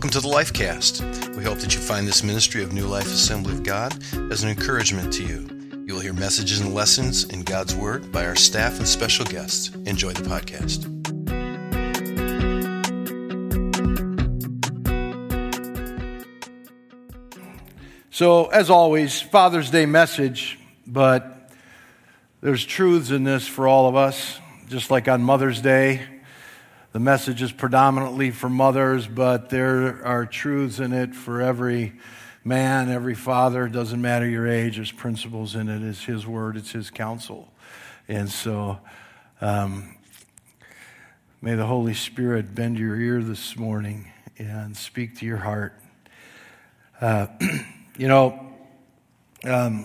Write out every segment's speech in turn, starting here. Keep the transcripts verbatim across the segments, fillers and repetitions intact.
Welcome to the Lifecast. We hope that you find this ministry of New Life Assembly of God as an encouragement to you. You will hear messages and lessons in God's Word by our staff and special guests. Enjoy the podcast. So, as always, Father's Day message, but there's truths in this for all of us. Just like on Mother's Day, the message is predominantly for mothers, but there are truths in it for every man, every father. It doesn't matter your age. There's principles in it. It's His Word. It's His counsel. And so, um, may the Holy Spirit bend your ear this morning and speak to your heart. Uh, you know, um,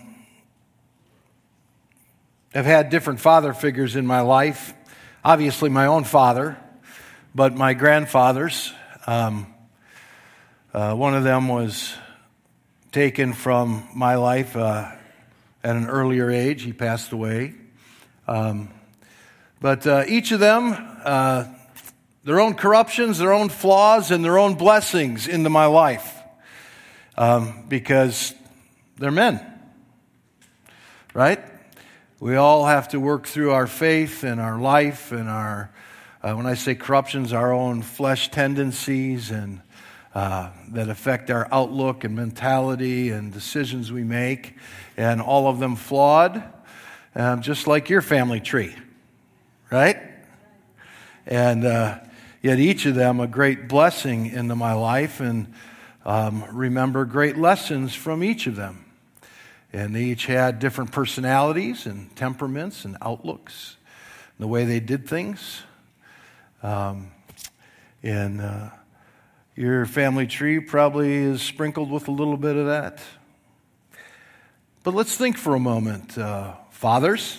I've had different father figures in my life. Obviously, my own father, but my grandfathers. Um, uh, one of them was taken from my life uh, at an earlier age. He passed away. Um, but uh, each of them, uh, their own corruptions, their own flaws, and their own blessings into my life. Um, because they're men, right? We all have to work through our faith and our life and our, uh, when I say corruptions, our own flesh tendencies and uh, that affect our outlook and mentality and decisions we make, and all of them flawed, um, just like your family tree, right? And uh, yet each of them a great blessing into my life, and um, remember great lessons from each of them. And they each had different personalities and temperaments and outlooks, the way they did things. Um, and uh, your family tree probably is sprinkled with a little bit of that. But let's think for a moment. Uh, fathers,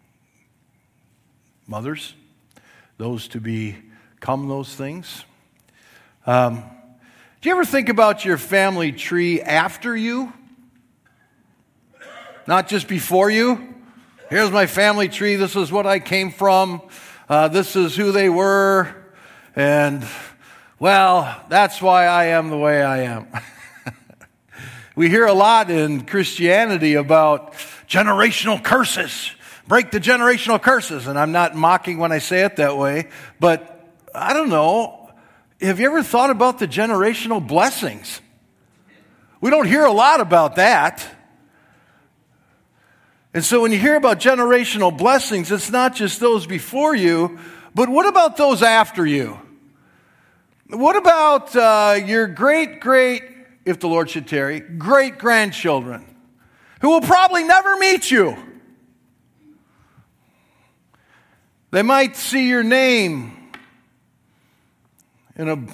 mothers, those to become those things. Um, do you ever think about your family tree after you? Not just before you. Here's my family tree. This is what I came from. Uh, this is who they were. And, well, that's why I am the way I am. We hear a lot in Christianity about generational curses. Break the generational curses. And I'm not mocking when I say it that way. But, I don't know. Have you ever thought about the generational blessings? We don't hear a lot about that. And so when you hear about generational blessings, it's not just those before you, but what about those after you? What about uh, your great, great, if the Lord should tarry, great-grandchildren who will probably never meet you? They might see your name in a,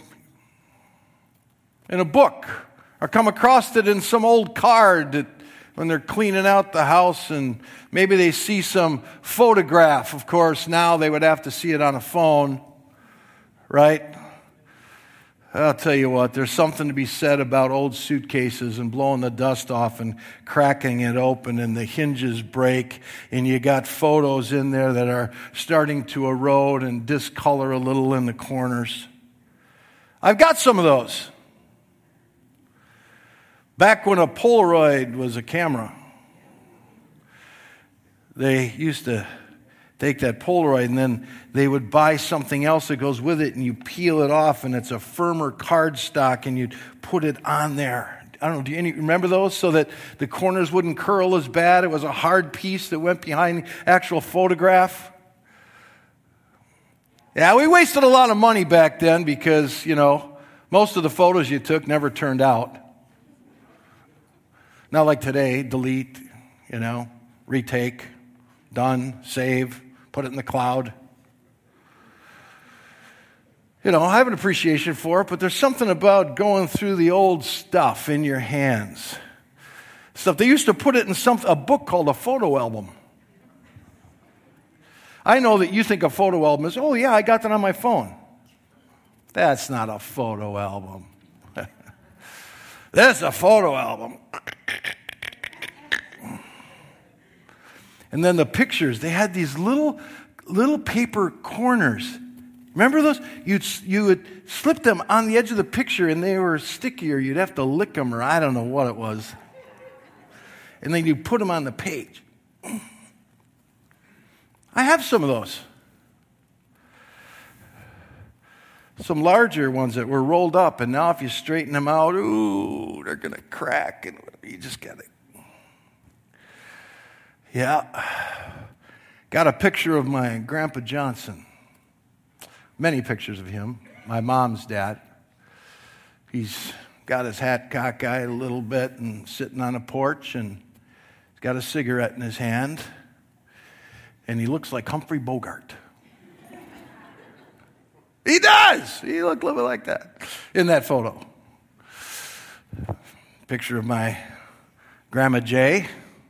in a book or come across it in some old card that when they're cleaning out the house, and maybe they see some photograph. Of course, now they would have to see it on a phone, right? I'll tell you what, there's something to be said about old suitcases and blowing the dust off and cracking it open and the hinges break, and you got photos in there that are starting to erode and discolor a little in the corners. I've got some of those. Back when a Polaroid was a camera, they used to take that Polaroid and then they would buy something else that goes with it, and you peel it off and it's a firmer cardstock, and you'd put it on there. I don't know, do you any, remember those? So that the corners wouldn't curl as bad. It was a hard piece that went behind the actual photograph. Yeah, we wasted a lot of money back then because, you know, most of the photos you took never turned out. Not like today, delete, you know, retake, done, save, put it in the cloud. You know, I have an appreciation for it, but there's something about going through the old stuff in your hands. Stuff, they used to put it in some a book called a photo album. I know that you think a photo album is, oh yeah, I got that on my phone. That's not a photo album. That's a photo album. And then the pictures, they had these little little paper corners Remember those? You'd, you would slip them on the edge of the picture and they were sticky, or you'd have to lick them, or I don't know what it was. And then you'd put them on the page. I have some of those. Some larger ones that were rolled up, and now if you straighten them out, ooh, they're going to crack, and you just got to. Yeah. Got a picture of my Grandpa Johnson. Many pictures of him. My mom's dad. He's got his hat cockeyed a little bit and sitting on a porch, and he's got a cigarette in his hand, and he looks like Humphrey Bogart. He does. He looked a little bit like that in that photo. Picture of my Grandma Jay.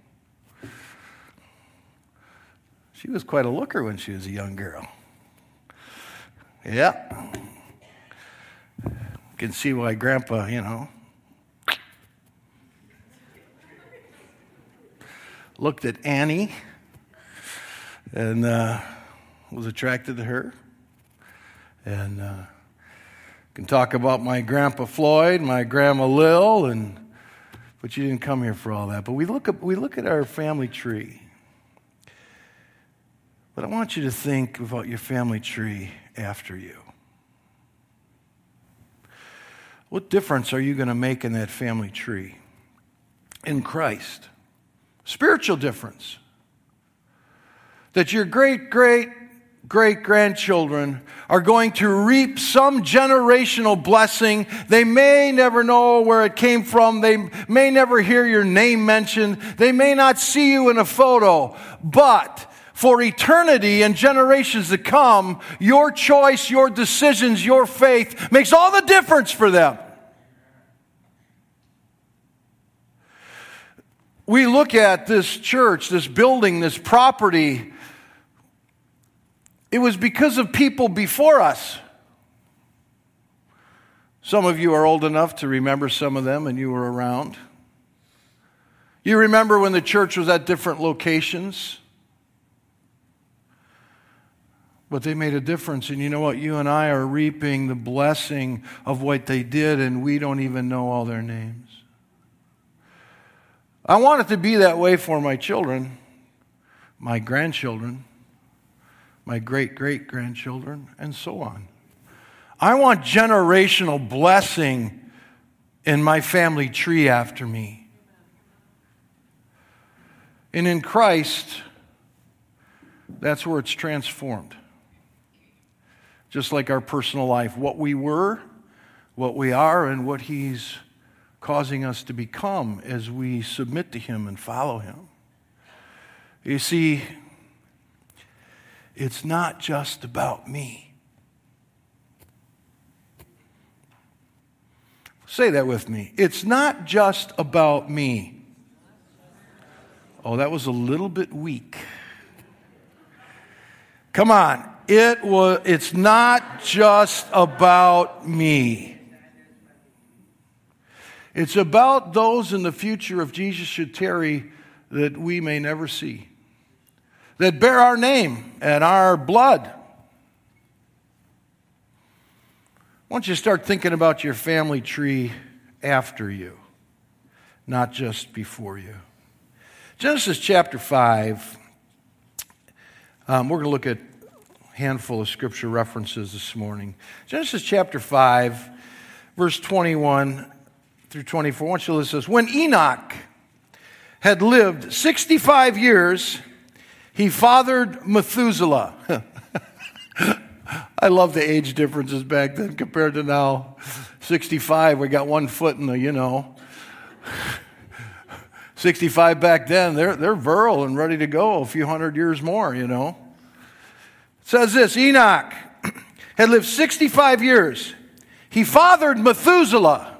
She was quite a looker when she was a young girl. Yeah. You can see why Grandpa, you know, looked at Annie and uh, was attracted to her. And uh, can talk about my Grandpa Floyd, my Grandma Lil, and but you didn't come here for all that. But we look at we look at our family tree. But I want you to think about your family tree after you. What difference are you going to make in that family tree? In Christ. Spiritual difference. That your great, great, great-grandchildren are going to reap some generational blessing. They may never know where it came from. They may never hear your name mentioned. They may not see you in a photo. But for eternity and generations to come, your choice, your decisions, your faith makes all the difference for them. We look at this church, this building, this property. It was because of people before us. Some of you are old enough to remember some of them, and you were around. You remember when the church was at different locations. But they made a difference, and you know what? You and I are reaping the blessing of what they did, and we don't even know all their names. I want it to be that way for my children, my grandchildren, my great-great-grandchildren, and so on. I want generational blessing in my family tree after me. And in Christ, that's where it's transformed. Just like our personal life, what we were, what we are, and what He's causing us to become as we submit to Him and follow Him. You see, it's not just about me. Say that with me. It's not just about me. Oh, that was a little bit weak. Come on. It was, it's not just about me. It's about those in the future, if Jesus should tarry, that we may never see, that bear our name and our blood. I want you to start thinking about your family tree after you, not just before you. Genesis chapter five, um, we're going to look at handful of scripture references this morning. Genesis chapter five, verse twenty-one through twenty-four. I want you to listen to this. When Enoch had lived sixty-five years, he fathered Methuselah. I love the age differences back then compared to now. sixty-five, we got one foot in the, you know. sixty-five back then, they're, they're virile and ready to go a few hundred years more, you know. It says this, Enoch had lived sixty-five years. He fathered Methuselah.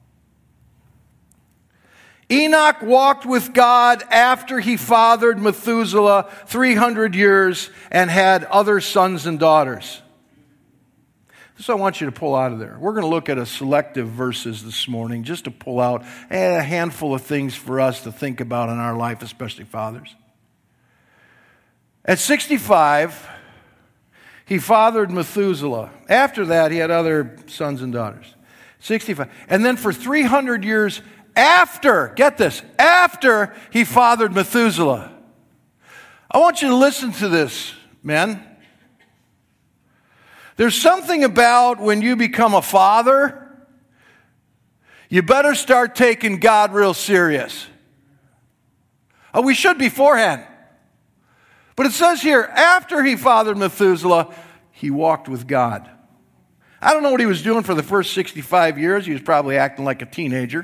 Enoch walked with God after he fathered Methuselah three hundred years and had other sons and daughters. This is what I want you to pull out of there. We're going to look at a selective verses this morning just to pull out a handful of things for us to think about in our life, especially fathers. At sixty-five, he fathered Methuselah. After that, he had other sons and daughters. sixty-five. And then for three hundred years after, get this, after he fathered Methuselah. I want you to listen to this, men. There's something about when you become a father, you better start taking God real serious. Oh, we should beforehand. But it says here, after he fathered Methuselah, he walked with God. I don't know what he was doing for the first sixty-five years. He was probably acting like a teenager.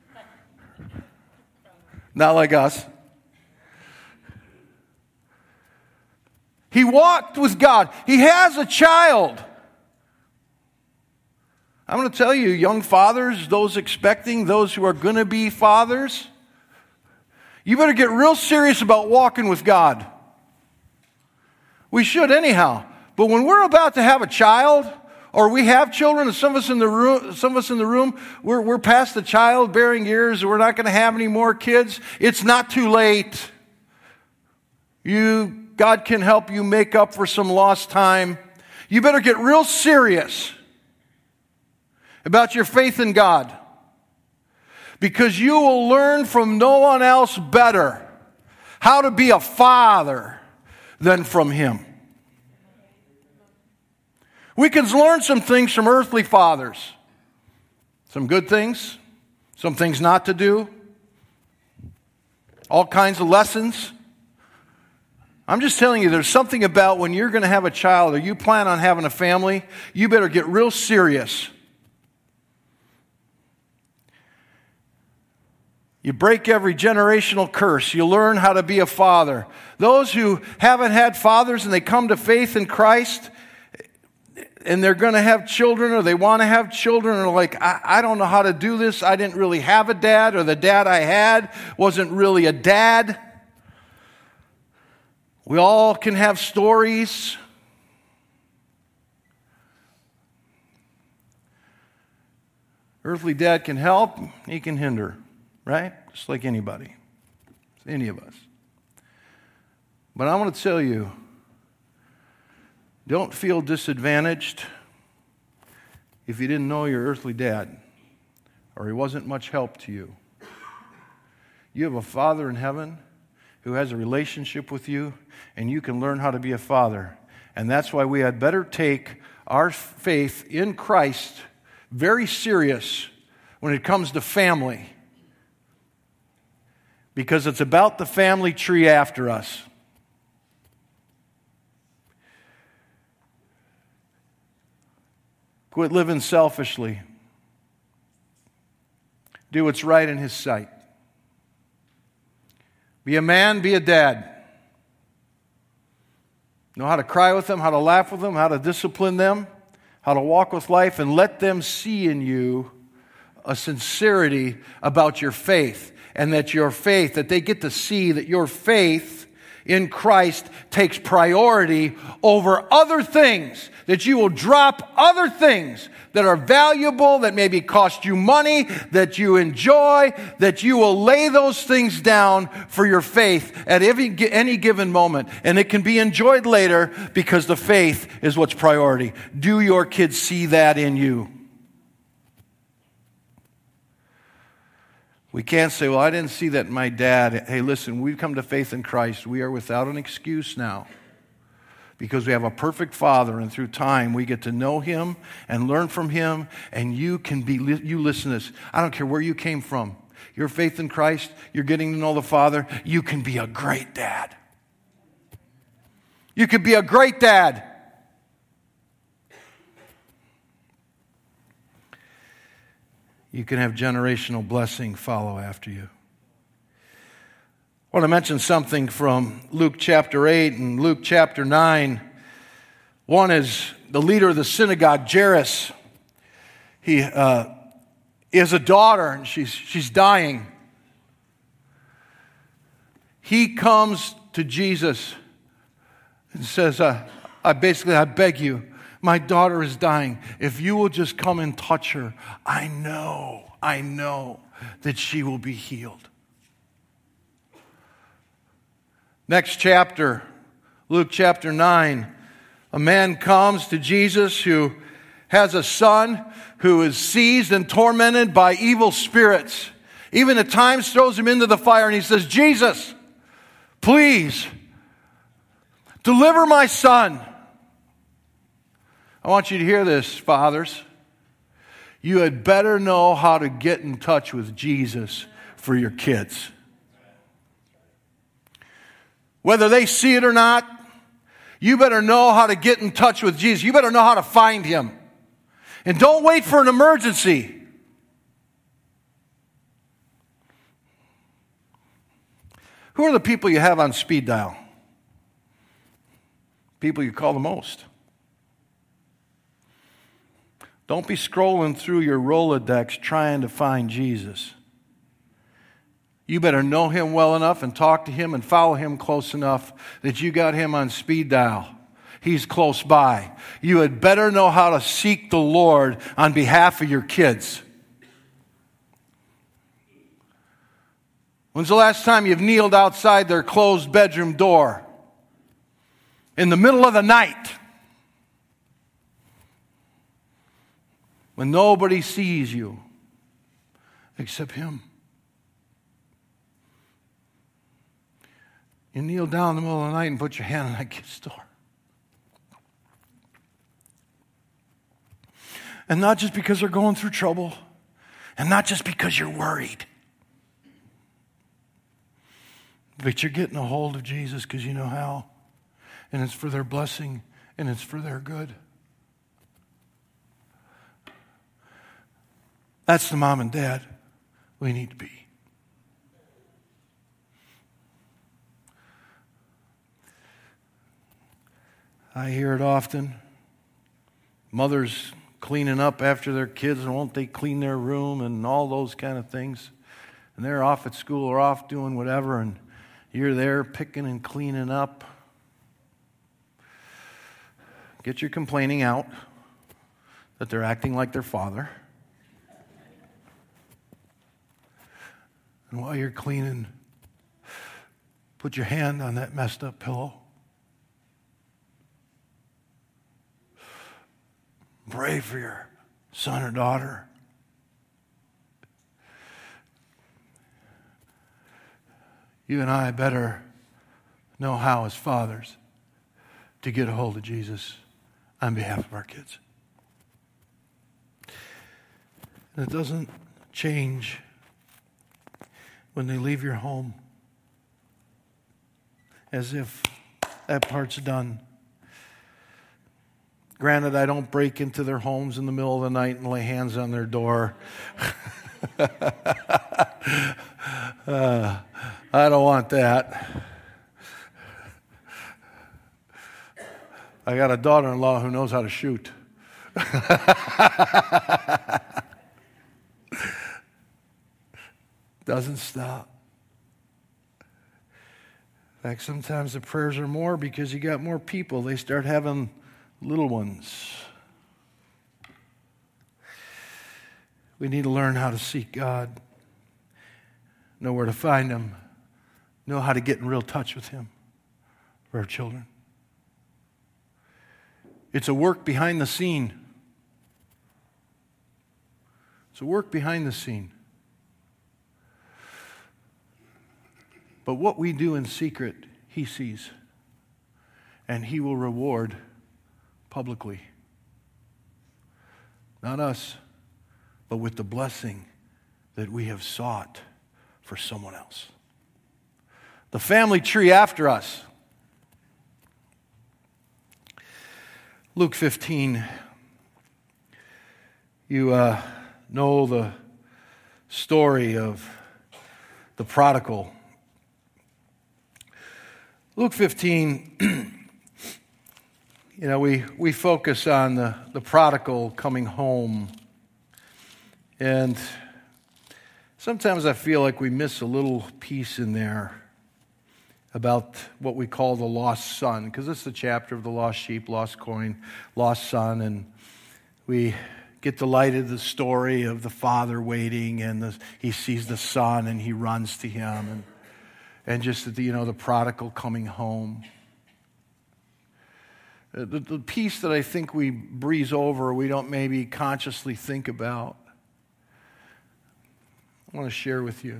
Not like us. He walked with God. He has a child. I'm going to tell you, young fathers, those expecting, those who are going to be fathers, you better get real serious about walking with God. We should anyhow. But when we're about to have a child, or we have children, and some of us in the room, some of us in the room, we're, we're past the childbearing years, we're not going to have any more kids. It's not too late. You, God can help you make up for some lost time. You better get real serious about your faith in God, because you will learn from no one else better how to be a father than from Him. We can learn some things from earthly fathers. Some good things, some things not to do, all kinds of lessons. I'm just telling you, there's something about when you're going to have a child or you plan on having a family, you better get real serious. You break every generational curse. You learn how to be a father. Those who haven't had fathers and they come to faith in Christ and they're going to have children or they want to have children and are like, I, I don't know how to do this. I didn't really have a dad, or the dad I had wasn't really a dad. We all can have stories. Earthly dad can help, he can hinder. Right? Just like anybody. Any of us. But I want to tell you, don't feel disadvantaged if you didn't know your earthly dad or he wasn't much help to you. You have a Father in heaven who has a relationship with you, and you can learn how to be a father. And that's why we had better take our faith in Christ very serious when it comes to family. Because it's about the family tree after us. Quit living selfishly. Do what's right in His sight. Be a man, be a dad. Know how to cry with them, how to laugh with them, how to discipline them, how to walk with life, and let them see in you a sincerity about your faith. And that your faith, that they get to see that your faith in Christ takes priority over other things. That you will drop other things that are valuable, that maybe cost you money, that you enjoy, that you will lay those things down for your faith at every, any given moment. And it can be enjoyed later because the faith is what's priority. Do your kids see that in you? We can't say, well, I didn't see that in my dad. Hey, listen, we've come to faith in Christ. We are without an excuse now because we have a perfect Father, and through time we get to know Him and learn from Him, and you can be, you listen to this. I don't care where you came from. Your faith in Christ, you're getting to know the Father, you can be a great dad. You could be a great dad. You can have generational blessing follow after you. I want to mention something from Luke chapter eight and Luke chapter nine. One is the leader of the synagogue, Jairus. He uh, has a daughter and she's, she's dying. He comes to Jesus and says, uh, I basically, I beg you, my daughter is dying. If you will just come and touch her, I know, I know that she will be healed. Next chapter, Luke chapter nine, A man comes to Jesus who has a son who is seized and tormented by evil spirits. Even at times throws him into the fire, and he says, Jesus, please, deliver my son. I want you to hear this, fathers. You had better know how to get in touch with Jesus for your kids. Whether they see it or not, you better know how to get in touch with Jesus. You better know how to find him. And don't wait for an emergency. Who are the people you have on speed dial? People you call the most. Don't be scrolling through your Rolodex trying to find Jesus. You better know him well enough and talk to him and follow him close enough that you got him on speed dial. He's close by. You had better know how to seek the Lord on behalf of your kids. When's the last time you've kneeled outside their closed bedroom door in the middle of the night when nobody sees you except him? You kneel down in the middle of the night and put your hand on that kid's door. And not just because they're going through trouble, and not just because you're worried, but you're getting a hold of Jesus because you know how, and it's for their blessing, and it's for their good. That's the mom and dad we need to be. I hear it often. Mothers cleaning up after their kids, and won't they clean their room and all those kind of things. And they're off at school or off doing whatever, and you're there picking and cleaning up. Get your complaining out that they're acting like their father. And while you're cleaning, put your hand on that messed up pillow. Pray for your son or daughter. You and I better know how, as fathers, to get a hold of Jesus on behalf of our kids. And it doesn't change when they leave your home as if that part's done. Granted, I don't break into their homes in the middle of the night and lay hands on their door. uh, I don't want that. I got a daughter-in-law who knows how to shoot. Doesn't stop. In fact, sometimes the prayers are more because you got more people. They start having little ones. We need to learn how to seek God, know where to find him, know how to get in real touch with him for our children. It's a work behind the scene. It's a work behind the scene. But what we do in secret, he sees, and he will reward publicly. Not us, but with the blessing that we have sought for someone else. The family tree after us. Luke fifteen. You uh, know the story of the prodigal. Luke fifteen. You know, we, we focus on the, the prodigal coming home. And sometimes I feel like we miss a little piece in there about what we call the lost son, because it's the chapter of the lost sheep, lost coin, lost son. And we get delighted the story of the father waiting, and the, he sees the son and he runs to him. And, and just, the, you know, the prodigal coming home. the, the piece that I think we breeze over, we don't maybe consciously think about, I want to share with you.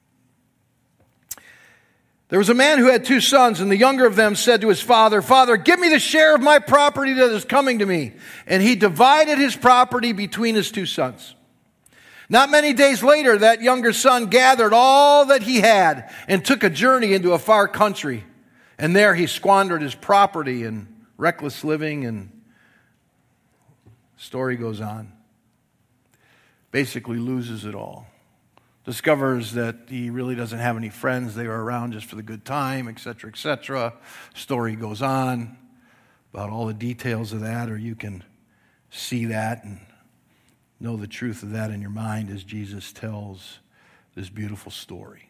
There was a man who had two sons, and the younger of them said to his father, "Father, give me the share of my property that is coming to me." And he divided his property between his two sons. Not many days later, that younger son gathered all that he had and took a journey into a far country. And there he squandered his property in reckless living, and the story goes on. Basically loses it all. Discovers that he really doesn't have any friends. They were around just for the good time, et cetera, et cetera. Story goes on about all the details of that, or you can see that and know the truth of that in your mind as Jesus tells this beautiful story.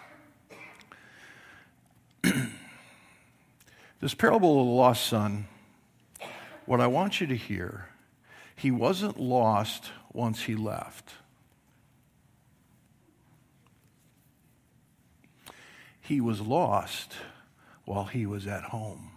This parable of the lost son, what I want you to hear, he wasn't lost once he left. He was lost while he was at home.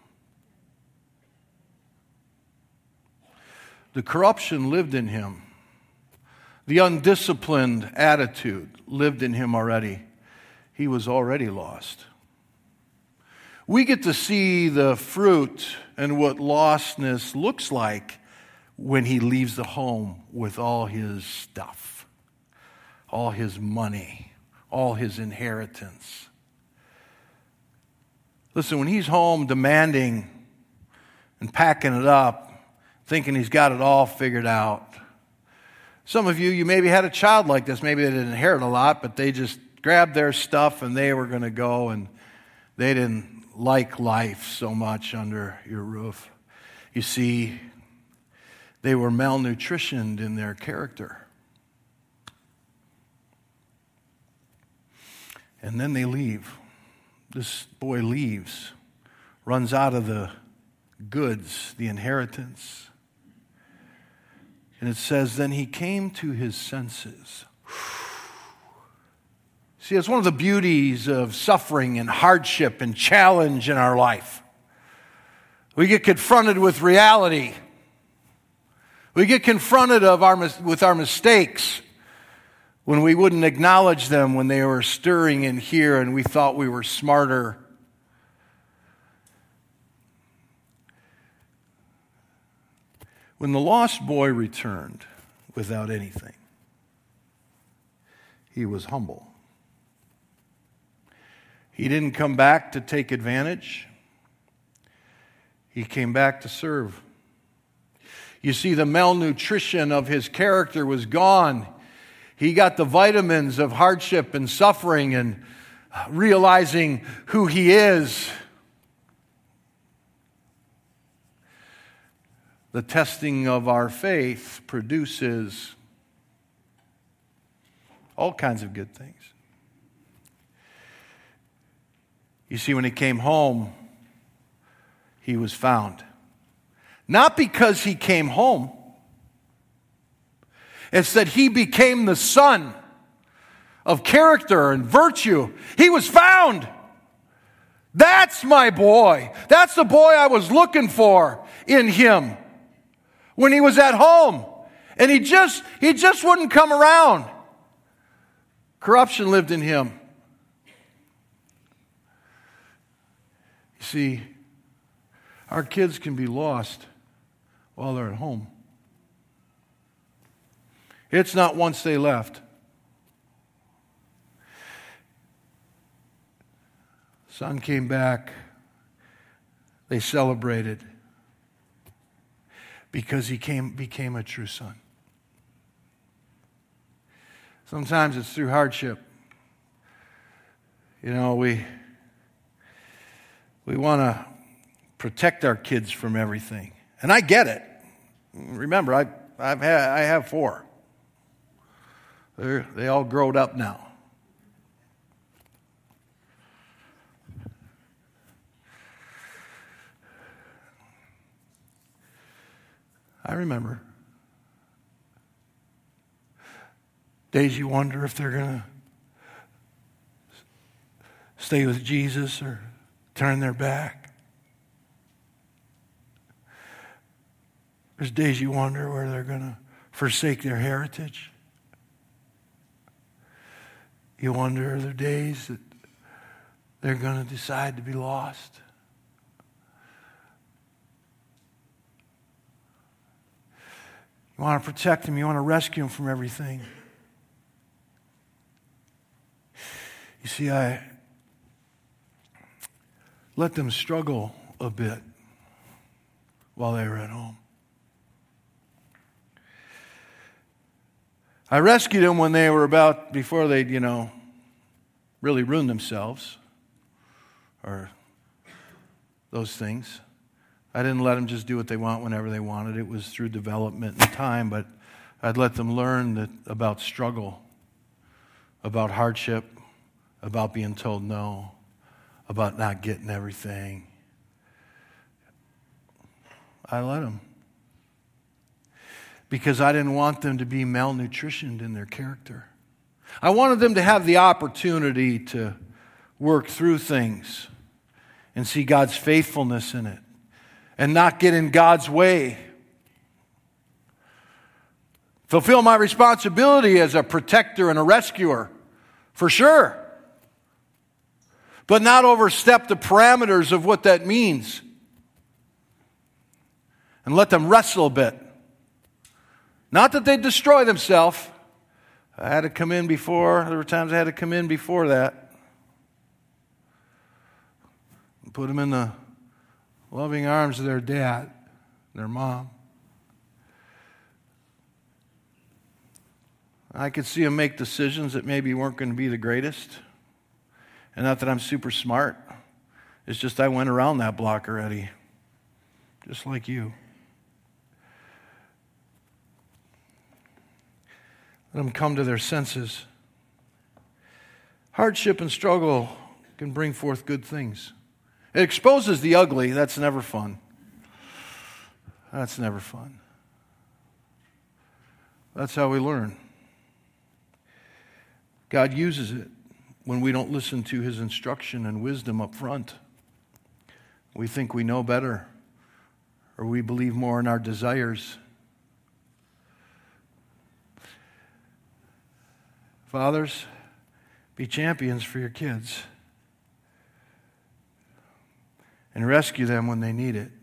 The corruption lived in him. The undisciplined attitude lived in him already. He was already lost. We get to see the fruit and what lostness looks like when he leaves the home with all his stuff, all his money, all his inheritance. Listen, when he's home demanding and packing it up, thinking he's got it all figured out. Some of you, you maybe had a child like this. Maybe they didn't inherit a lot, but they just grabbed their stuff and they were going to go, and they didn't like life so much under your roof. You see, they were malnutritioned in their character. And then they leave. This boy leaves, runs out of the goods, the inheritance. And it says, then he came to his senses. See, it's one of the beauties of suffering and hardship and challenge in our life. We get confronted with reality. We get confronted of our, with our mistakes when we wouldn't acknowledge them when they were stirring in here and we thought we were smarter. When the lost boy returned without anything, he was humble. He didn't come back to take advantage. He came back to serve. You see, the malnutrition of his character was gone. He got the vitamins of hardship and suffering and realizing who he is. The testing of our faith produces all kinds of good things. You see, when he came home, he was found. Not because he came home. It's that he became the son of character and virtue. He was found. That's my boy. That's the boy I was looking for in him when he was at home. And he just, he just wouldn't come around. Corruption lived in him. You see, our kids can be lost while they're at home. It's not once they left. Son came back. They celebrated because he came, became a true son. Sometimes it's through hardship. You know, we we want to protect our kids from everything, and I get it. Remember, I I've had I have four. They're, they all growed up now. I remember days you wonder if they're going to stay with Jesus or turn their back. There's days you wonder where they're going to forsake their heritage. You wonder, are there days that they're going to decide to be lost? You want to protect them. You want to rescue them from everything. You see, I let them struggle a bit while they were at home. I rescued them when they were about, before they'd, you know, really ruined themselves or those things. I didn't let them just do what they want whenever they wanted. It was through development and time, but I'd let them learn that, about struggle, about hardship, about being told no, about not getting everything. I let them. Because I didn't want them to be malnutritioned in their character. I wanted them to have the opportunity to work through things and see God's faithfulness in it and not get in God's way. Fulfill my responsibility as a protector and a rescuer, for sure. But not overstep the parameters of what that means. And let them wrestle a bit. Not that they'd destroy themselves. I had to come in before. There were times I had to come in before that. And put them in the loving arms of their dad, their mom. I could see them make decisions that maybe weren't going to be the greatest. And not that I'm super smart. It's just I went around that block already. Just like you. Let them come to their senses. Hardship and struggle can bring forth good things. It exposes the ugly. That's never fun. That's never fun. That's how we learn. God uses it when we don't listen to His instruction and wisdom up front. We think we know better, or we believe more in our desires. Fathers, be champions for your kids and rescue them when they need it.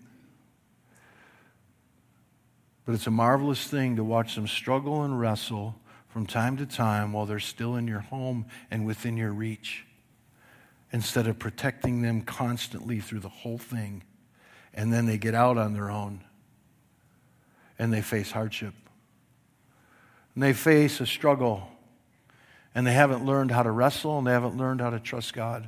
But it's a marvelous thing to watch them struggle and wrestle from time to time while they're still in your home and within your reach, instead of protecting them constantly through the whole thing. And then they get out on their own and they face hardship. And they face a struggle. And they haven't learned how to wrestle, and they haven't learned how to trust God.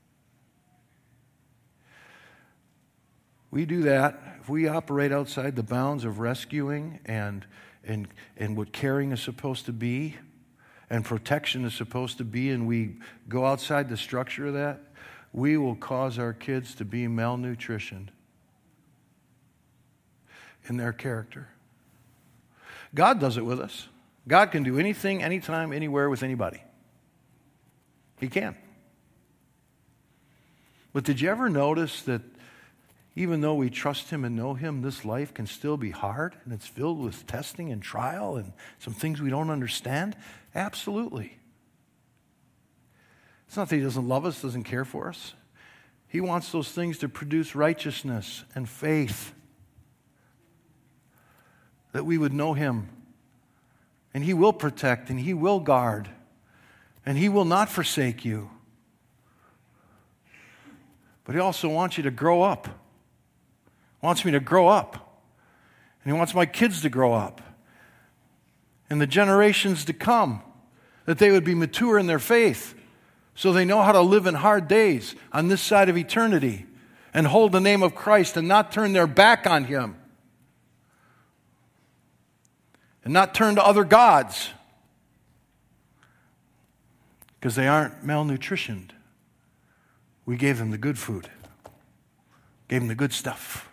We do that. If we operate outside the bounds of rescuing and, and, and what caring is supposed to be and protection is supposed to be, and we go outside the structure of that, we will cause our kids to be malnutritioned in their character. God does it with us. God can do anything, anytime, anywhere with anybody. He can. But did you ever notice that even though we trust Him and know Him, this life can still be hard and it's filled with testing and trial and some things we don't understand? Absolutely. It's not that He doesn't love us, doesn't care for us. He wants those things to produce righteousness and faith, that we would know Him. And He will protect, and He will guard, and He will not forsake you. But He also wants you to grow up. He wants me to grow up. And He wants my kids to grow up. And the generations to come, that they would be mature in their faith, so they know how to live in hard days on this side of eternity and hold the name of Christ and not turn their back on Him. And not turn to other gods, because they aren't malnutritioned. We gave them the good food. Gave them the good stuff.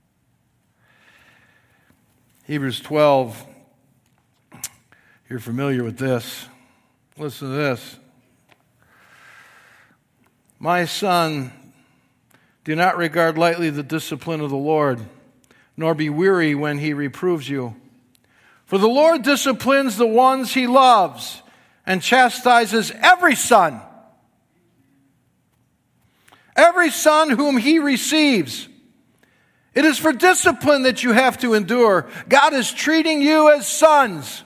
Hebrews twelve. You're familiar with this. Listen to this. My son, do not regard lightly the discipline of the Lord, nor be weary when he reproves you. For the Lord disciplines the ones he loves and chastises every son. Every son whom he receives. It is for discipline that you have to endure. God is treating you as sons.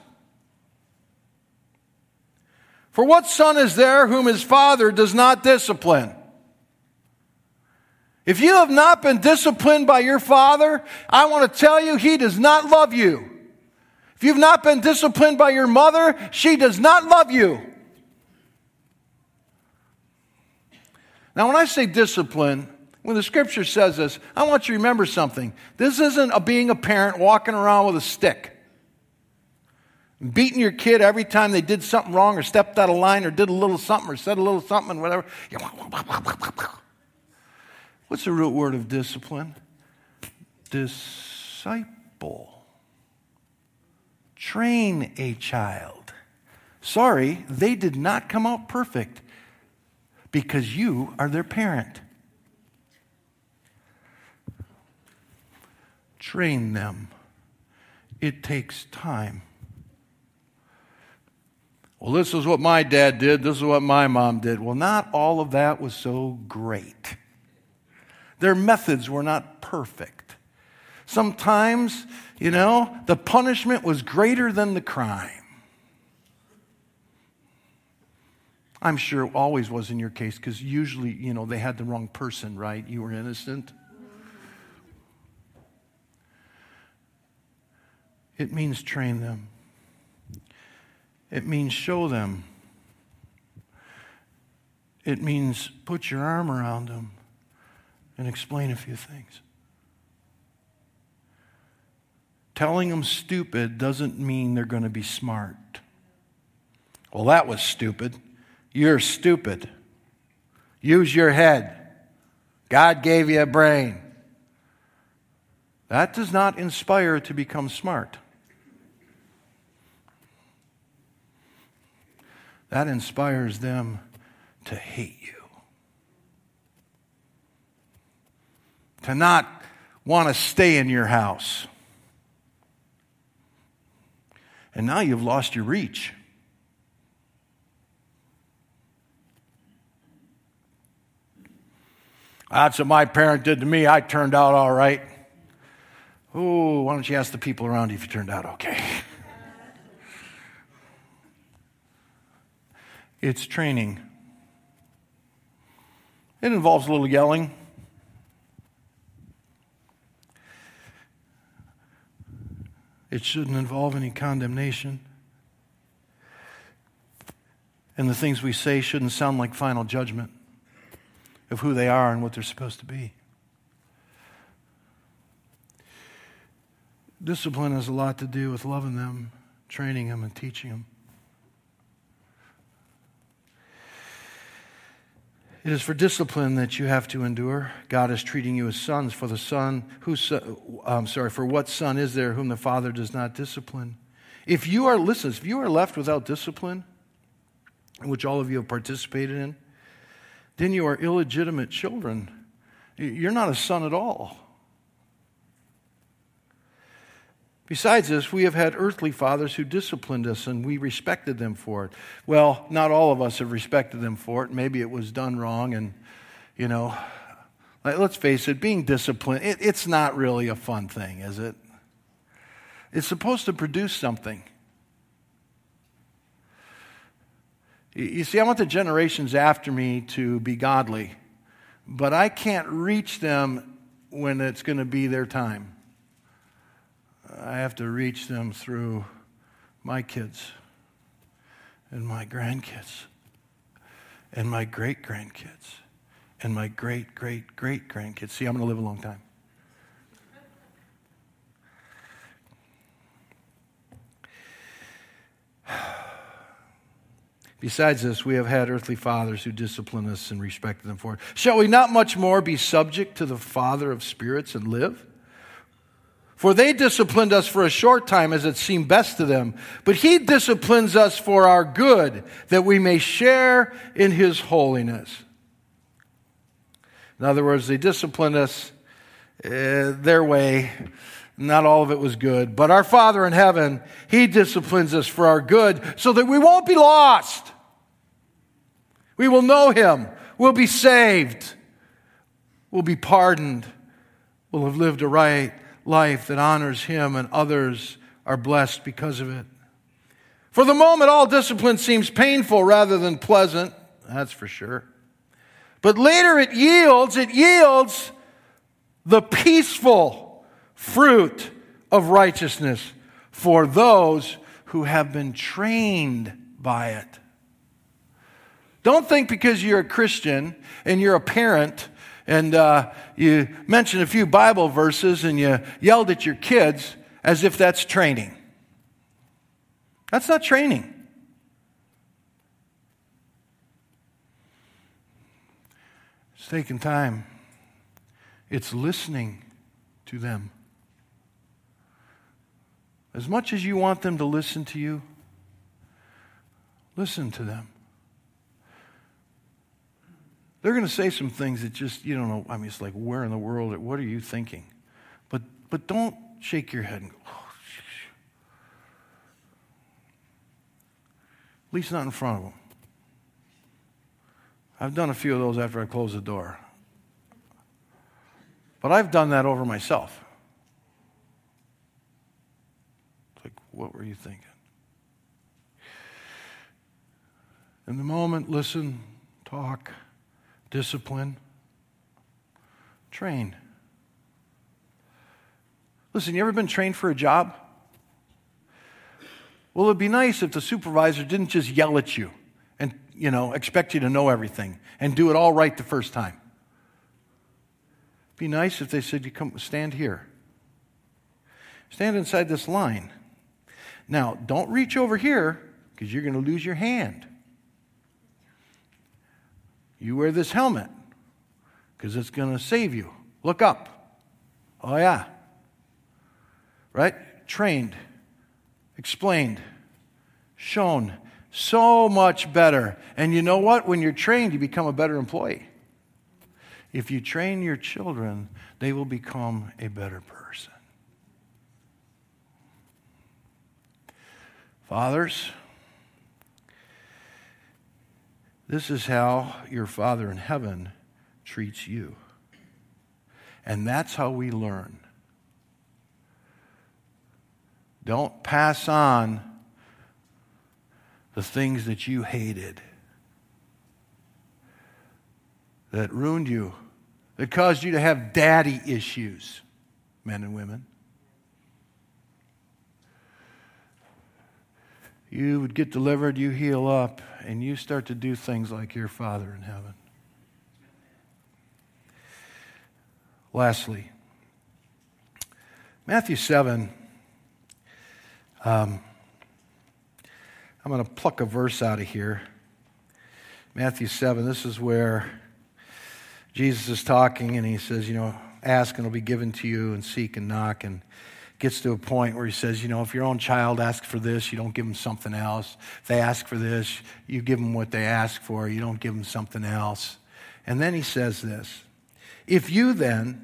For what son is there whom his father does not discipline? If you have not been disciplined by your father, I want to tell you, he does not love you. If you've not been disciplined by your mother, she does not love you. Now, when I say discipline, when the scripture says this, I want you to remember something. This isn't a being a parent walking around with a stick, beating your kid every time they did something wrong or stepped out of line or did a little something or said a little something and whatever. What's the root word of discipline? Disciple. Train a child. Sorry, they did not come out perfect because you are their parent. Train them. It takes time. Well, this is what my dad did. This is what my mom did. Well, not all of that was so great. Their methods were not perfect. Sometimes, you know, the punishment was greater than the crime. I'm sure it always was in your case because usually, you know, they had the wrong person, right? You were innocent. It means train them. It means show them. It means put your arm around them and explain a few things. Telling them stupid doesn't mean they're going to be smart. Well, that was stupid. You're stupid. Use your head. God gave you a brain. That does not inspire to become smart. That inspires them to hate you. To not want to stay in your house. And now you've lost your reach. That's what my parent did to me. I turned out all right. Oh, why don't you ask the people around you if you turned out okay? It's training. It involves a little yelling. It shouldn't involve any condemnation. And the things we say shouldn't sound like final judgment of who they are and what they're supposed to be. Discipline has a lot to do with loving them, training them, and teaching them. It is for discipline that you have to endure. God is treating you as sons. For the son, who, I'm sorry, for what son is there whom the father does not discipline? If you are, listen, if you are left without discipline, which all of you have participated in, then you are illegitimate children. You're not a son at all. Besides this, we have had earthly fathers who disciplined us, and we respected them for it. Well, not all of us have respected them for it. Maybe it was done wrong, and, you know, let's face it, being disciplined, it, it's not really a fun thing, is it? It's supposed to produce something. You see, I want the generations after me to be godly, but I can't reach them when it's going to be their time. I have to reach them through my kids and my grandkids and my great-grandkids and my great-great-great-grandkids. See, I'm going to live a long time. Besides this, we have had earthly fathers who discipline us and respected them for it. Shall we not much more be subject to the Father of spirits and live? For they disciplined us for a short time as it seemed best to them, but he disciplines us for our good, that we may share in his holiness. In other words, they disciplined us uh, their way, Not all of it was good. But our Father in heaven, He disciplines us for our good so that we won't be lost. We will know Him. We'll be saved. We'll be pardoned. We'll have lived a right life that honors Him, and others are blessed because of it. For the moment, all discipline seems painful rather than pleasant. That's for sure. But later it yields, it yields the peaceful fruit of righteousness for those who have been trained by it. Don't think because you're a Christian and you're a parent and uh, you mentioned a few Bible verses and you yelled at your kids as if that's training. That's not training. It's taking time. It's listening to them. As much as you want them to listen to you, listen to them. They're going to say some things that just, you don't know, I mean, it's like, where in the world, what are you thinking? But but don't shake your head and go, oh, shh. At least not in front of them. I've done a few of those after I close the door. But I've done that over myself. It's like, what were you thinking? In the moment, listen, talk, discipline, train. Listen, you ever been trained for a job? Well, it'd be nice if the supervisor didn't just yell at you and, you know, expect you to know everything and do it all right the first time. It'd be nice if they said, you come stand here. Stand inside this line. Now, don't reach over here because you're going to lose your hand. You wear this helmet because it's going to save you. Look up. Oh, yeah. Right? Trained, explained, shown. So much better. And you know what? When you're trained, you become a better employee. If you train your children, they will become a better person. Fathers, this is how your Father in heaven treats you. And that's how we learn. Don't pass on the things that you hated, that ruined you, that caused you to have daddy issues, men and women. You would get delivered, you heal up, and you start to do things like your Father in heaven. Lastly, Matthew seven. Um, I'm going to pluck a verse out of here. Matthew seven, this is where Jesus is talking, and he says, you know, ask and it'll be given to you, and seek and knock, and gets to a point where he says, you know, if your own child asks for this, you don't give them something else. If they ask for this, you give them what they ask for. You don't give them something else. And then he says this, if you then,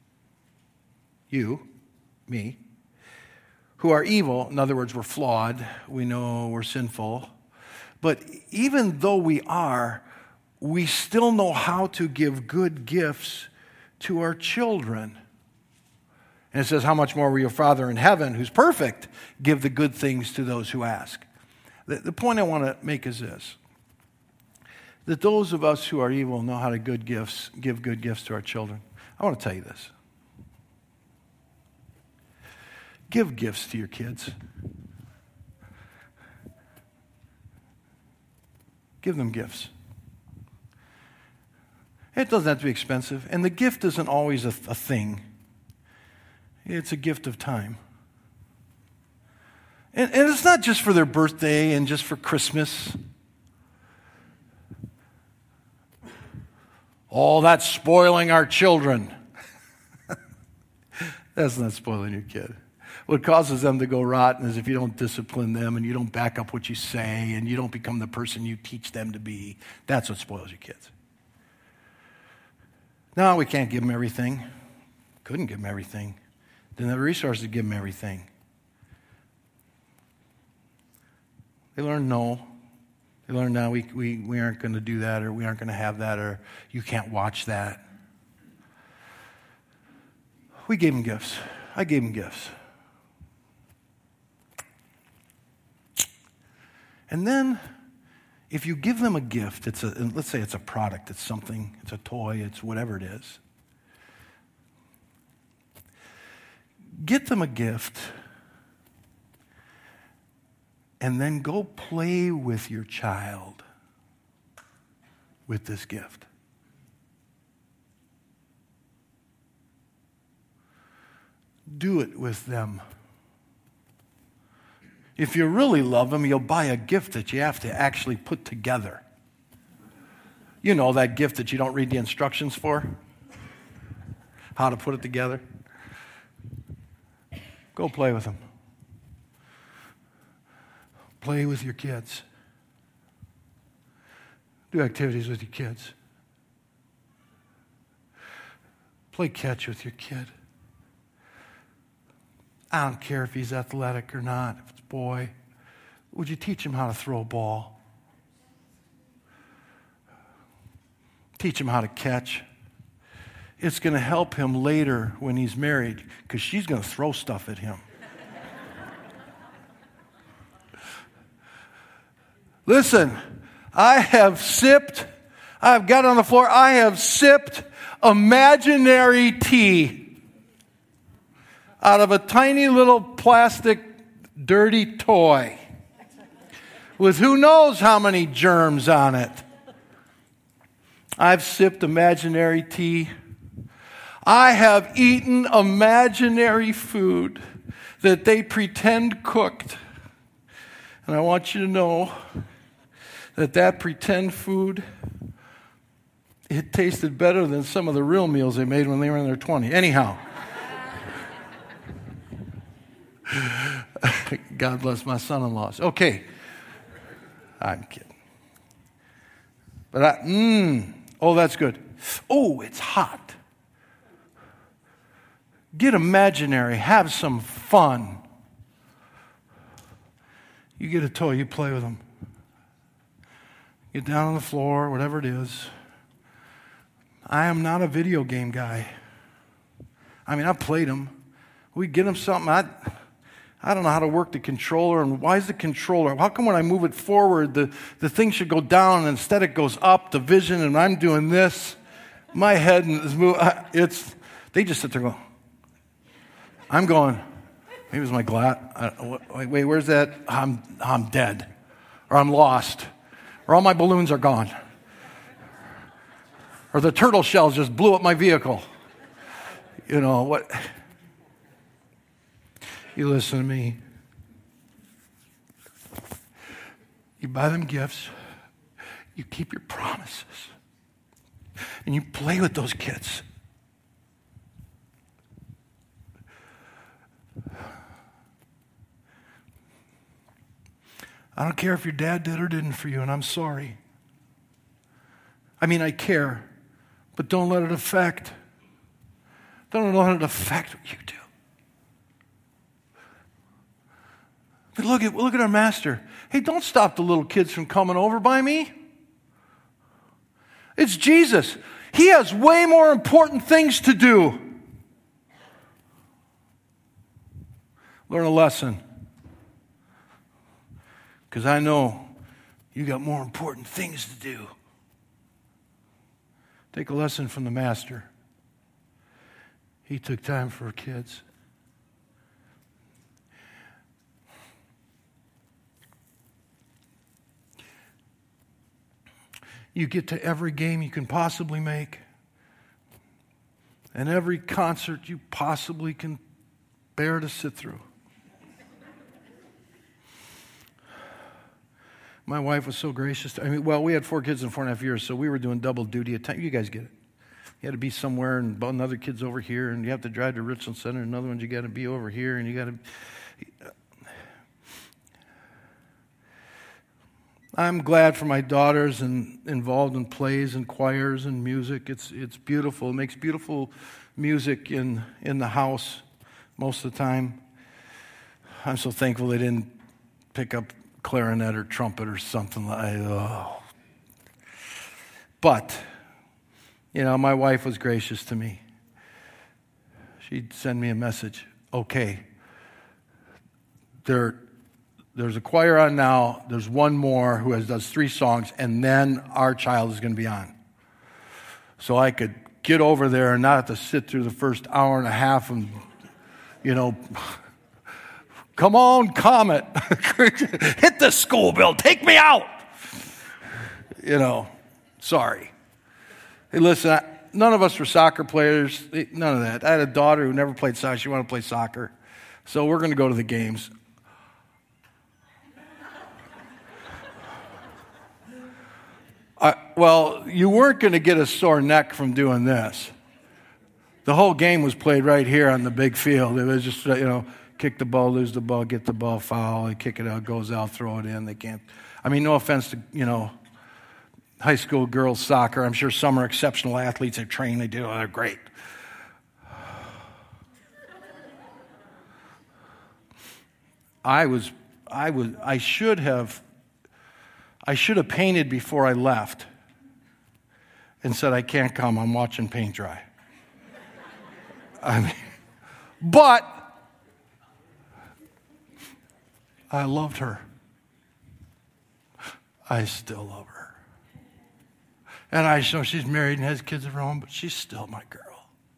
you, me, who are evil, in other words, we're flawed, we know we're sinful, but even though we are, we still know how to give good gifts to our children. And it says, how much more will your Father in heaven, who's perfect, give the good things to those who ask? The, the point I want to make is this, that those of us who are evil know how to good gifts, give good gifts to our children. I want to tell you this. Give gifts to your kids. Give them gifts. It doesn't have to be expensive. And the gift isn't always a, a thing. It's a gift of time. And, and it's not just for their birthday and just for Christmas. Oh, that's spoiling our children. That's not spoiling your kid. What causes them to go rotten is if you don't discipline them and you don't back up what you say and you don't become the person you teach them to be. That's what spoils your kids. No, we can't give them everything. Couldn't give them everything. Didn't have the resources to give them everything. They learned no. They learned now we, we, we aren't going to do that, or we aren't going to have that, or you can't watch that. We gave them gifts. I gave them gifts. And then, if you give them a gift, it's a, let's say it's a product, it's something, it's a toy, it's whatever it is. Get them a gift, and then go play with your child with this gift. Do it with them. If you really love them, you'll buy a gift that you have to actually put together. You know, that gift that you don't read the instructions for? How to put it together? Go play with them. Play with your kids. Do activities with your kids. Play catch with your kid. I don't care if he's athletic or not, if it's a boy. Would you teach him how to throw a ball? Teach him how to catch. It's going to help him later when he's married, because she's going to throw stuff at him. Listen, I have sipped, I've got on the floor, I have sipped imaginary tea out of a tiny little plastic dirty toy with who knows how many germs on it. I've sipped imaginary tea. I have eaten imaginary food that they pretend cooked. And I want you to know that that pretend food, it tasted better than some of the real meals they made when they were in their twenties. Anyhow. God bless my son-in-laws. Okay. I'm kidding. But I, mmm, oh, that's good. Oh, it's hot. Get imaginary. Have some fun. You get a toy, you play with them. Get down on the floor, whatever it is. I am not a video game guy. I mean, I've played them. We get them something. I, I don't know how to work the controller. And why is the controller? How come when I move it forward, the, the thing should go down and instead it goes up, the vision, and I'm doing this. My head is moving. It's, they just sit there going. I'm going, maybe it's my glass. Wait, wait, where's that? I'm, I'm dead. Or I'm lost. Or all my balloons are gone. Or the turtle shells just blew up my vehicle. You know, what? You listen to me. You buy them gifts. You keep your promises. And you play with those kids. I don't care if your dad did or didn't for you, and I'm sorry. I mean, I care, but don't let it affect. Don't let it affect what you do. But look at, look at our master. Hey, don't stop the little kids from coming over by me. It's Jesus. He has way more important things to do. Learn a lesson. Because I know you got more important things to do. Take a lesson from the master. He took time for kids. You get to every game you can possibly make, and every concert you possibly can bear to sit through. My wife was so gracious. To, I mean, well, we had four kids in four and a half years, so we were doing double duty at times. You guys get it. You had to be somewhere, and another kid's over here, and you have to drive to Richland Center, and another one you got to be over here, and you got to. I'm glad for my daughters and involved in plays and choirs and music. It's it's beautiful. It makes beautiful music in in the house. most of the time. I'm so thankful they didn't pick up clarinet or trumpet or something like that. Oh. But, you know, my wife was gracious to me. She'd send me a message. Okay, there, there's a choir on now. There's one more who has does three songs, and then our child is going to be on. So I could get over there and not have to sit through the first hour and a half and, you know, come on, Comet, hit the school bell, take me out. You know, sorry. Hey, listen, I, none of us were soccer players, none of that. I had a daughter who never played soccer. She wanted to play soccer. So we're going to go to the games. I, well, you weren't going to get a sore neck from doing this. The whole game was played right here on the big field. It was just, you know, kick the ball, lose the ball, get the ball, foul, they kick it out, goes out, throw it in. They can't. I mean, no offense to, you know, high school girls soccer. I'm sure some are exceptional athletes. They train, they do, oh, they're great. I was, I was, I should have, I should have painted before I left and said, I can't come, I'm watching paint dry. I mean, but I loved her. I still love her. And I know she's married and has kids of her own, but she's still my girl.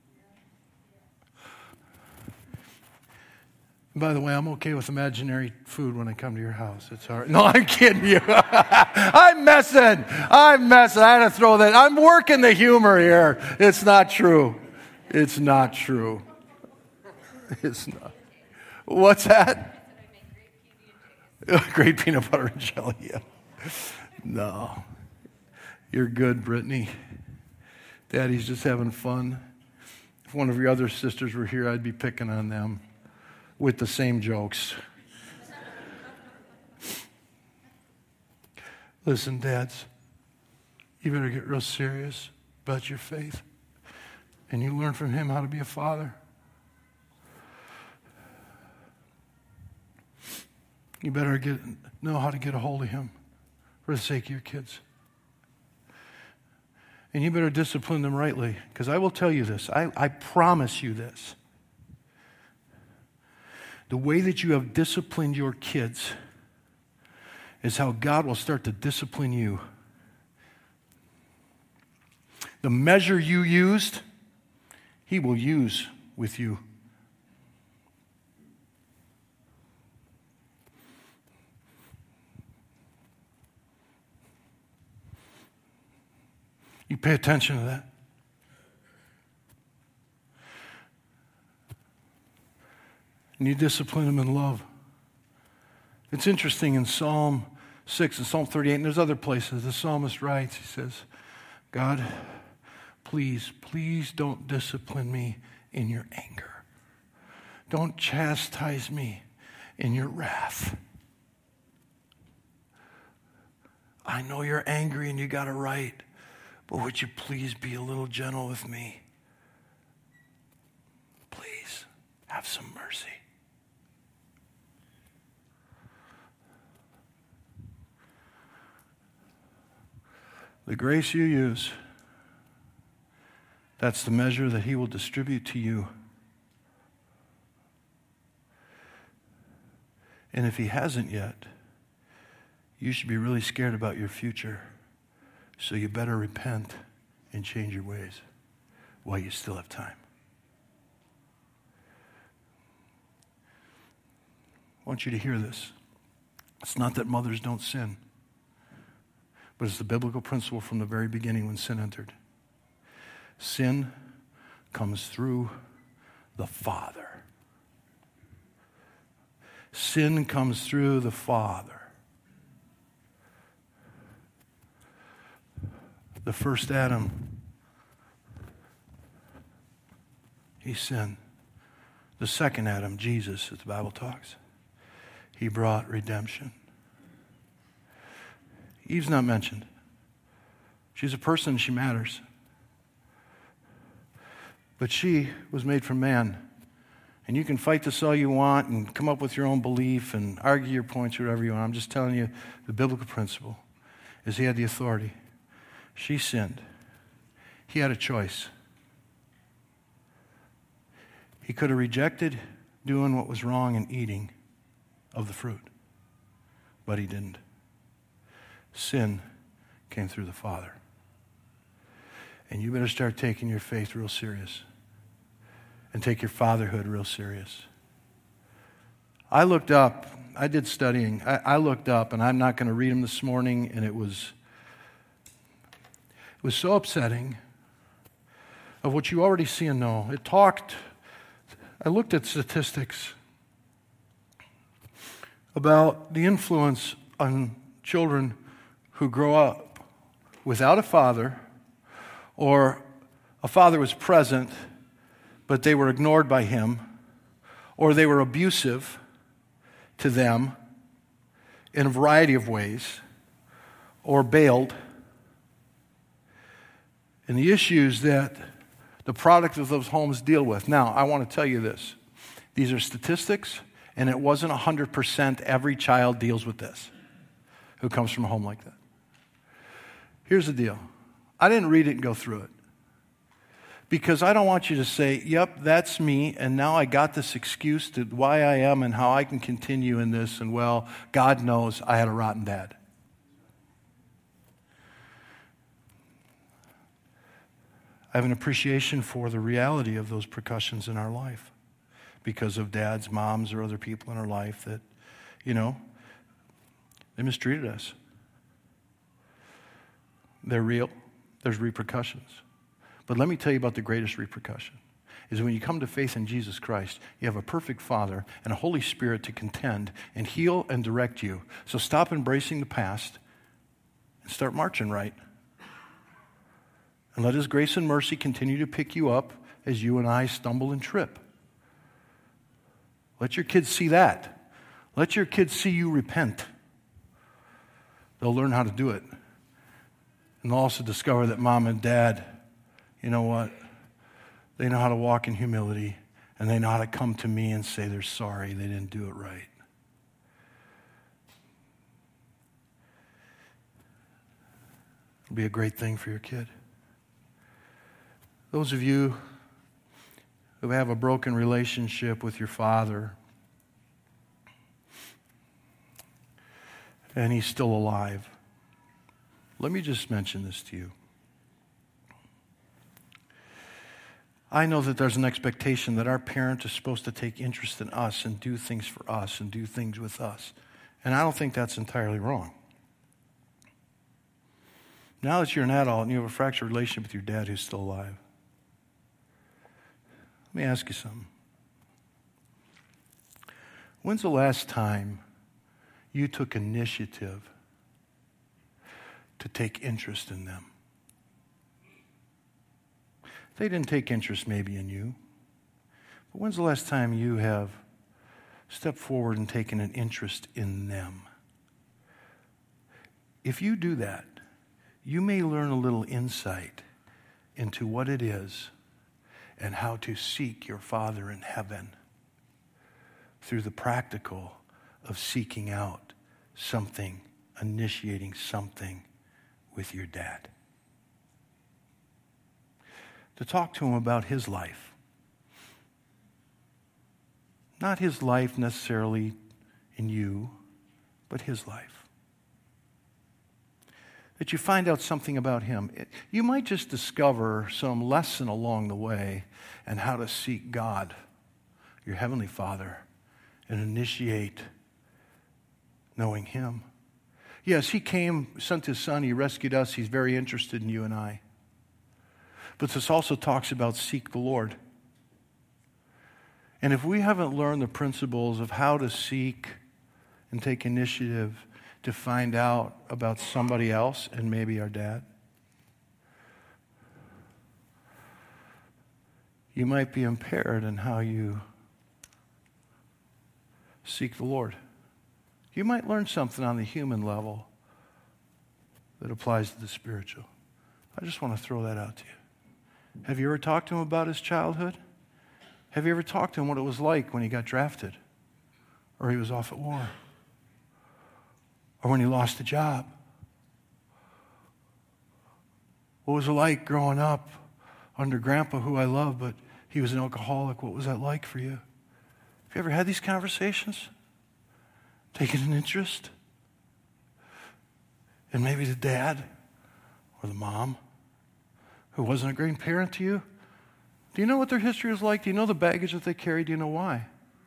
And by the way, I'm okay with imaginary food when I come to your house. It's all right. No, I'm kidding you. I'm messing. I'm messing. I had to throw that. I'm working the humor here. It's not true. It's not true. It's not. What's that? Great peanut butter and jelly. Yeah. No. You're good, Brittany. Daddy's just having fun. If one of your other sisters were here, I'd be picking on them with the same jokes. Listen, dads, you better get real serious about your faith. And you learn from him how to be a father. You better get know how to get a hold of him for the sake of your kids. And you better discipline them rightly. Because I will tell you this. I, I promise you this. The way that you have disciplined your kids is how God will start to discipline you. The measure you used, he will use with you. You pay attention to that. And you discipline them in love. It's interesting in Psalm six and Psalm thirty-eight, and there's other places, the psalmist writes, he says, God, please, please don't discipline me in your anger. Don't chastise me in your wrath. I know you're angry and you got it right, but would you please be a little gentle with me? Please, have some mercy. The grace you use, that's the measure that he will distribute to you. And if he hasn't yet, you should be really scared about your future. So you better repent and change your ways while you still have time. I want you to hear this. It's not that mothers don't sin, but it's the biblical principle from the very beginning when sin entered. Sin comes through the Father. Sin comes through the Father. The first Adam, he sinned. The second Adam, Jesus, as the Bible talks, he brought redemption. Eve's not mentioned. She's a person, she matters. But she was made from man, And you can fight this all you want and come up with your own belief and argue your points, whatever you want. I'm just telling you the biblical principle is he had the authority. She sinned. He had a choice. He could have rejected doing what was wrong and eating of the fruit, but he didn't. Sin came through the Father. And you better start taking your faith real serious and take your fatherhood real serious. I looked up, I did studying, I, I looked up, and I'm not going to read them this morning, and it was, it was so upsetting of what you already see and know. It talked, I looked at statistics about the influence on children who grow up without a father, or a father was present, but they were ignored by him, or they were abusive to them in a variety of ways, or bailed. And the issues that the product of those homes deal with. Now, I want to tell you this. These are statistics, and it wasn't one hundred percent every child deals with this who comes from a home like that. Here's the deal. I didn't read it and go through it, because I don't want you to say, yep, that's me, and now I got this excuse to why I am and how I can continue in this, and well, God knows I had a rotten dad. I have an appreciation for the reality of those percussions in our life because of dads, moms, or other people in our life that, you know, they mistreated us. They're real. There's repercussions. But let me tell you about the greatest repercussion, is when you come to faith in Jesus Christ, you have a perfect Father and a Holy Spirit to contend and heal and direct you. So stop embracing the past and start marching right. And let His grace and mercy continue to pick you up as you and I stumble and trip. Let your kids see that. Let your kids see you repent. They'll learn how to do it. And they'll also discover that mom and dad, you know what? They know how to walk in humility, and they know how to come to me and say they're sorry, they didn't do it right. It'll be a great thing for your kid. Those of you who have a broken relationship with your father, and he's still alive, let me just mention this to you. I know that there's an expectation that our parent is supposed to take interest in us and do things for us and do things with us. And I don't think that's entirely wrong. Now that you're an adult and you have a fractured relationship with your dad who's still alive, let me ask you something. When's the last time you took initiative to take interest in them? They didn't take interest maybe in you, but when's the last time you have stepped forward and taken an interest in them? If you do that, you may learn a little insight into what it is and how to seek your Father in heaven through the practical of seeking out something, initiating something with your dad. To talk to him about his life. Not his life necessarily in you, but his life. That you find out something about him. It, you might just discover some lesson along the way and how to seek God, your Heavenly Father, and initiate knowing him. Yes, he came, sent his son, he rescued us, he's very interested in you and I. But this also talks about seek the Lord. And if we haven't learned the principles of how to seek and take initiative to find out about somebody else and maybe our dad, you might be impaired in how you seek the Lord. You might learn something on the human level that applies to the spiritual. I just want to throw that out to you. Have you ever talked to him about his childhood? Have you ever talked to him what it was like when he got drafted? Or he was off at war? Or when he lost a job? What was it like growing up under Grandpa, who I love, but he was an alcoholic? What was that like for you? Have you ever had these conversations? Taken an interest? And maybe the dad or the mom who wasn't a great parent to you? Do you know what their history was like? Do you know the baggage that they carried? Do you know why?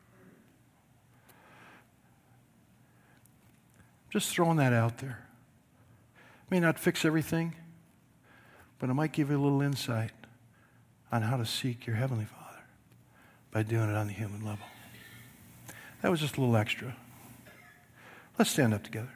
Just throwing that out there. It may not fix everything, but it might give you a little insight on how to seek your Heavenly Father by doing it on the human level. That was just a little extra. Let's stand up together.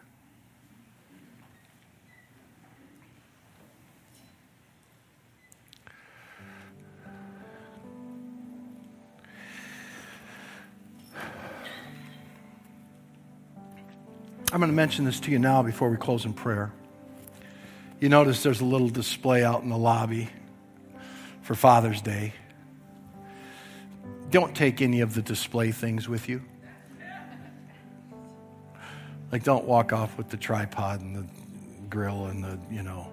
I'm going to mention this to you now before we close in prayer. You notice there's a little display out in the lobby for Father's Day. Don't take any of the display things with you. Like, don't walk off with the tripod and the grill and the, you know.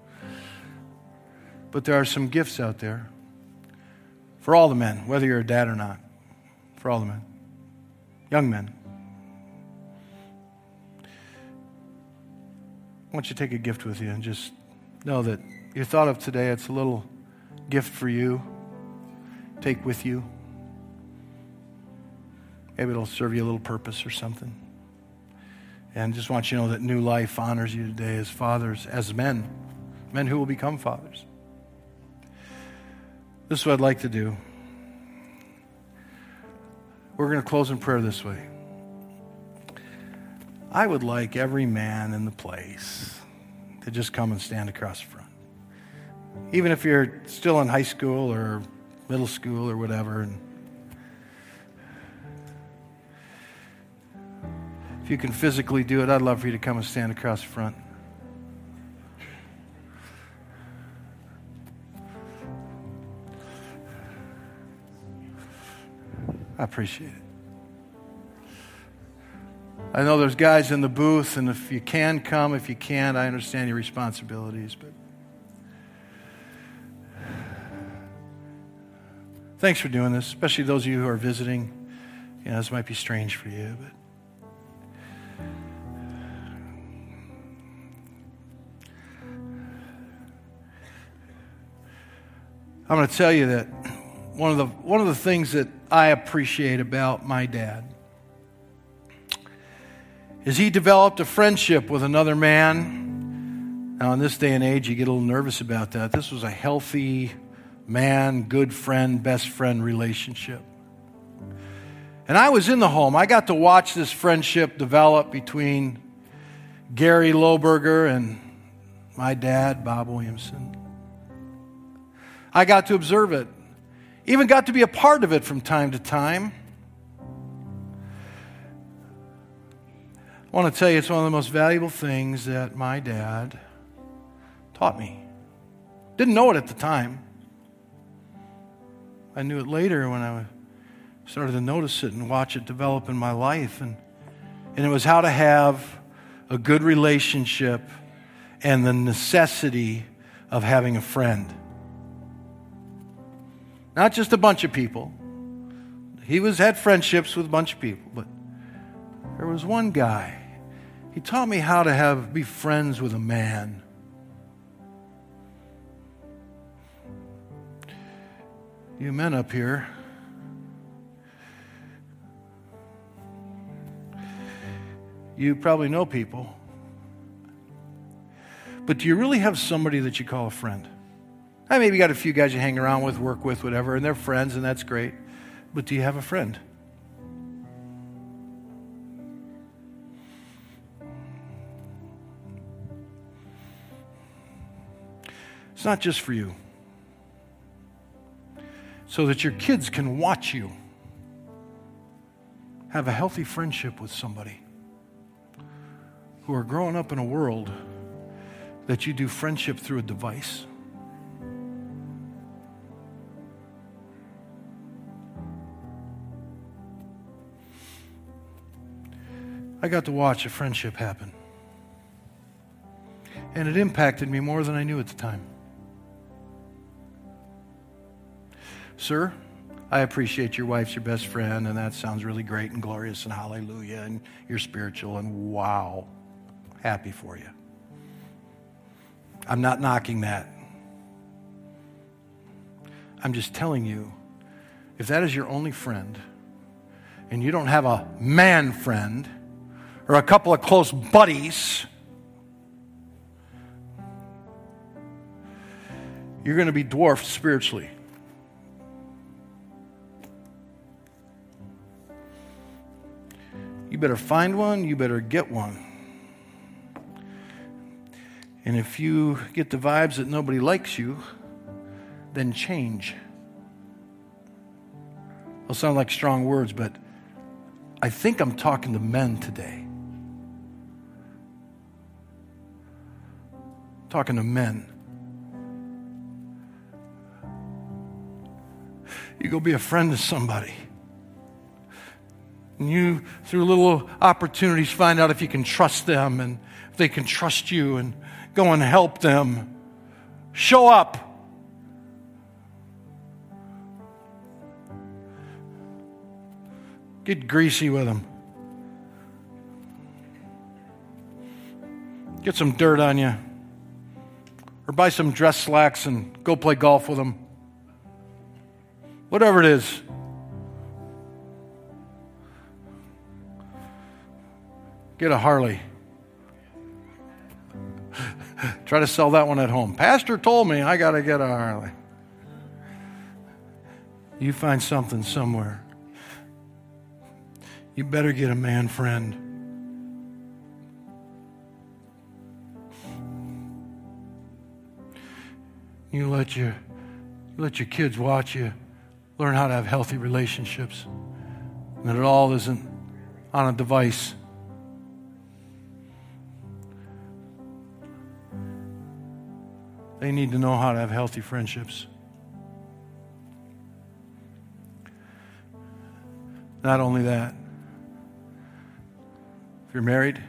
But there are some gifts out there for all the men, whether you're a dad or not. For all the men. Young men. I want you to take a gift with you and just know that you're thought of today. It's a little gift for you. Take with you. Maybe it'll serve you a little purpose or something. And just want you to know that New Life honors you today as fathers, as men, men who will become fathers. This is what I'd like to do. We're going to close in prayer this way. I would like every man in the place to just come and stand across the front. Even if you're still in high school or middle school or whatever. And if you can physically do it, I'd love for you to come and stand across the front. I appreciate it. I know there's guys in the booth, and if you can come, if you can't, I understand your responsibilities, but thanks for doing this, especially those of you who are visiting. You know, this might be strange for you, but I'm going to tell you that one of the one of the things that I appreciate about my dad is he developed a friendship with another man. Now, in this day and age, you get a little nervous about that. This was a healthy man, good friend, best friend relationship. And I was in the home. I got to watch this friendship develop between Gary Lohberger and my dad, Bob Williamson. I got to observe it. Even got to be a part of it from time to time. I want to tell you, it's one of the most valuable things that my dad taught me. Didn't know it at the time. I knew it later when I started to notice it and watch it develop in my life. And, and it was how to have a good relationship and the necessity of having a friend. Not just a bunch of people. He was had friendships with a bunch of people, but there was one guy. He taught me how to have be friends with a man. You men up here, you probably know people, but do you really have somebody that you call a friend? I maybe got a few guys you hang around with, work with, whatever, and they're friends, and that's great. But do you have a friend? It's not just for you. So that your kids can watch you have a healthy friendship with somebody who are growing up in a world that you do friendship through a device. I got to watch a friendship happen. And it impacted me more than I knew at the time. Sir, I appreciate your wife's your best friend, and that sounds really great and glorious and hallelujah, and you're spiritual, and wow, happy for you. I'm not knocking that. I'm just telling you, if that is your only friend, and you don't have a man friend, or a couple of close buddies, you're going to be dwarfed spiritually. You better find one, you better get one. And if you get the vibes that nobody likes you, then change. They'll sound like strong words, but I think I'm talking to men today. Talking to men. You go be a friend to somebody. And you, through little opportunities, find out if you can trust them and if they can trust you, and go and help them. Show up. Get greasy with them. Get some dirt on you. Or buy some dress slacks and go play golf with them. Whatever it is. Get a Harley. Try to sell that one at home. Pastor told me I got to get a Harley. You find something somewhere. You better get a man friend. You let your, you let your kids watch you learn how to have healthy relationships. And that it all isn't on a device. They need to know how to have healthy friendships. Not only that, if you're married,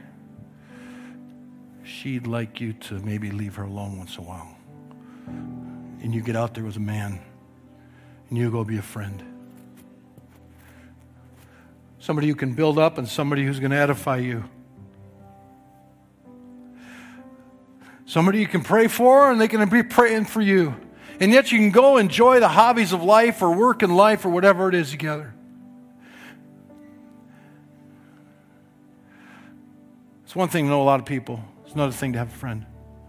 she'd like you to maybe leave her alone once in a while. And you get out there with a man, and you go be a friend. Somebody you can build up and somebody who's going to edify you. Somebody you can pray for, and they can be praying for you. And yet you can go enjoy the hobbies of life or work in life or whatever it is together. It's one thing to know a lot of people. It's another thing to have a friend.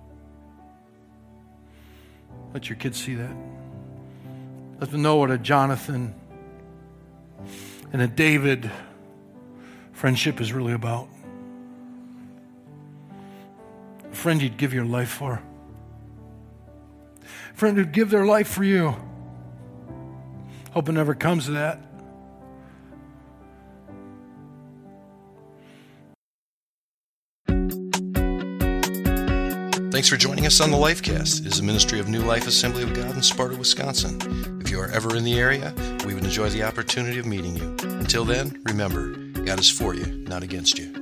Let your kids see that. Let them know what a Jonathan and a David friendship is really about. A friend you'd give your life for. A friend who'd give their life for you. Hope it never comes to that. Thanks for joining us on the Lifecast. It is a ministry of New Life Assembly of God in Sparta, Wisconsin. If you are ever in the area, we would enjoy the opportunity of meeting you. Until then, remember, God is for you, not against you.